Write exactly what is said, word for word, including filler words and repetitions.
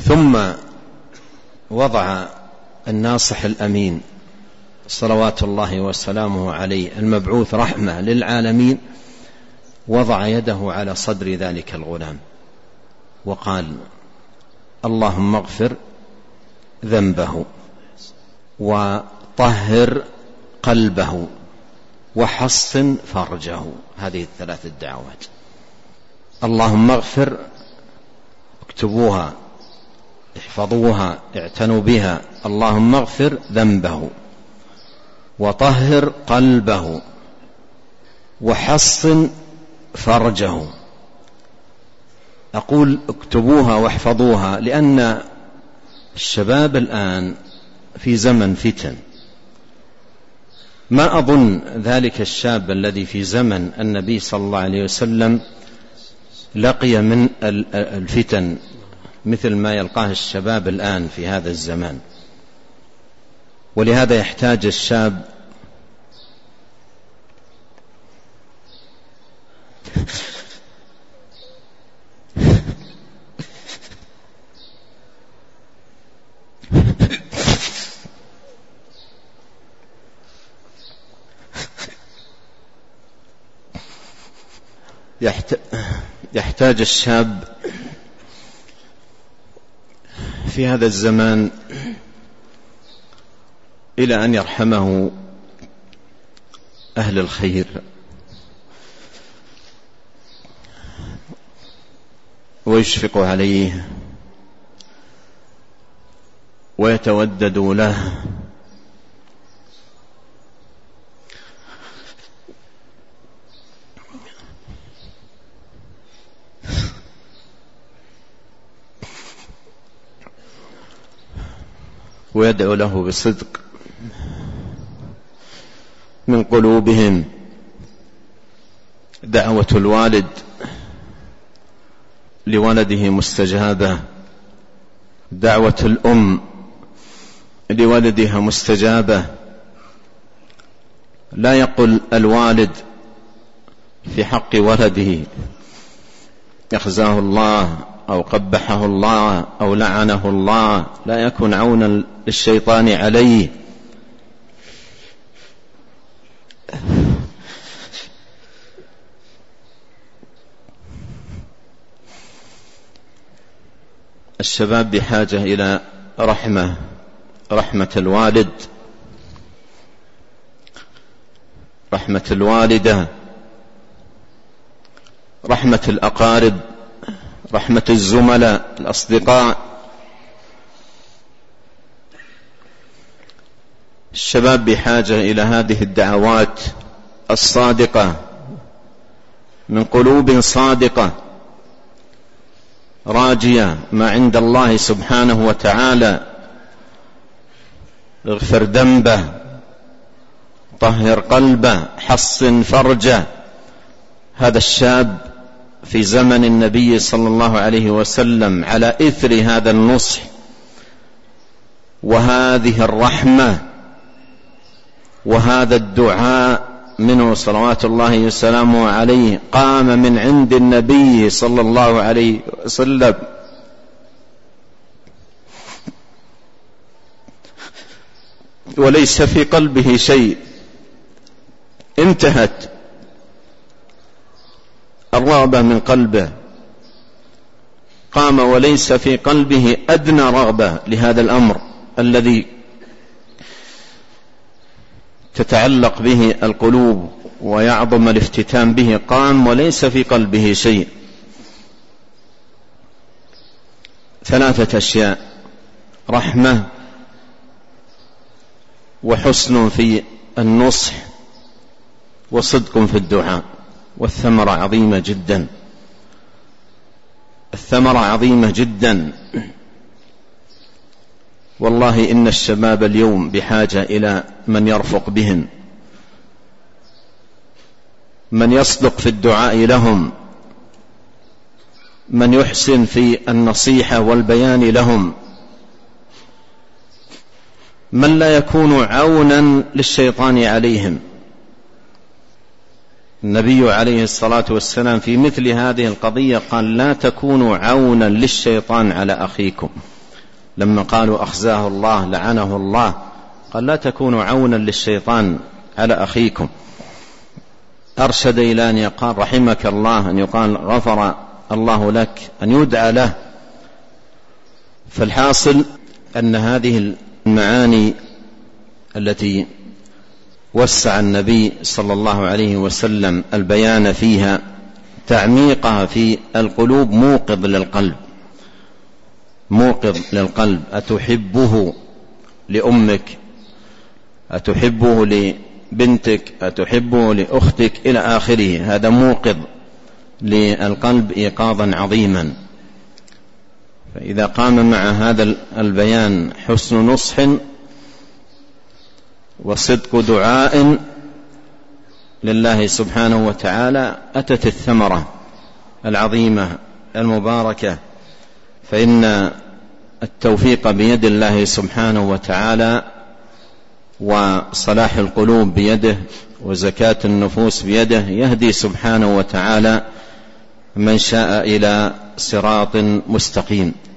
ثم وضع الناصح الأمين صلوات الله وسلامه عليه المبعوث رحمة للعالمين، وضع يده على صدر ذلك الغلام وقال: اللهم اغفر ذنبه وطهر قلبه وحصن فرجه. هذه الثلاث الدعوات. اللهم اغفر، اكتبوها احفظوها اعتنوا بها. اللهم اغفر ذنبه وطهر قلبه وحصن فرجه. أقول اكتبوها واحفظوها لأن الشباب الآن في زمن فتن. ما أظن ذلك الشاب الذي في زمن النبي صلى الله عليه وسلم لقي من الفتن مثل ما يلقاه الشباب الآن في هذا الزمان. ولهذا يحتاج الشاب يحتاج الشاب في هذا الزمان إلى أن يرحمه أهل الخير ويشفق عليه ويتودد له ويدعو له بصدق من قلوبهم. دعوة الوالد لولده مستجابة، دعوة الأم لولدها مستجابة. لا يقل الوالد في حق ولده يخزاه الله أو قبحه الله أو لعنه الله، لا يكون عونا للشيطان عليه. الشباب بحاجة إلى رحمة، رحمة الوالد، رحمة الوالدة، رحمة الأقارب، رحمة الزملاء الأصدقاء. الشباب بحاجة إلى هذه الدعوات الصادقة من قلوب صادقة راجية ما عند الله سبحانه وتعالى. اغفر ذنبه، طهر قلبه، حصن فرجه. هذا الشاب في زمن النبي صلى الله عليه وسلم على إثر هذا النصح وهذه الرحمة وهذا الدعاء منه صلوات الله وسلامه عليه، قام من عند النبي صلى الله عليه وسلم وليس في قلبه شيء. انتهت الرغبة من قلبه، قام وليس في قلبه أدنى رغبة لهذا الأمر الذي تتعلق به القلوب ويعظم الافتتان به. قام وليس في قلبه شيء. ثلاثة أشياء: رحمة وحسن في النصح وصدق في الدعاء. والثمرة عظيمة جدا، الثمرة عظيمة جدا. والله إن الشباب اليوم بحاجة إلى من يرفق بهم، من يصدق في الدعاء لهم، من يحسن في النصيحة والبيان لهم، من لا يكون عونا للشيطان عليهم. النبي عليه الصلاة والسلام في مثل هذه القضية قال: لا تكونوا عونا للشيطان على أخيكم. لما قالوا أخزاه الله لعنه الله، قال لا تكونوا عونا للشيطان على أخيكم. أرشد إلى أن يقال رحمك الله، أن يقال غفر الله لك، أن يدعى له. فالحاصل أن هذه المعاني التي وسع النبي صلى الله عليه وسلم البيان فيها تعميقها في القلوب موقظ للقلب، موقظ للقلب. أتحبه لأمك، أتحبه لبنتك، أتحبه لأختك، إلى آخره. هذا موقظ للقلب إيقاظا عظيما. فإذا قام مع هذا البيان حسن نصح وصدق دعاء لله سبحانه وتعالى، أتت الثمرة العظيمة المباركة. فإن التوفيق بيد الله سبحانه وتعالى، وصلاح القلوب بيده، وزكاة النفوس بيده. يهدي سبحانه وتعالى من شاء إلى صراط مستقيم.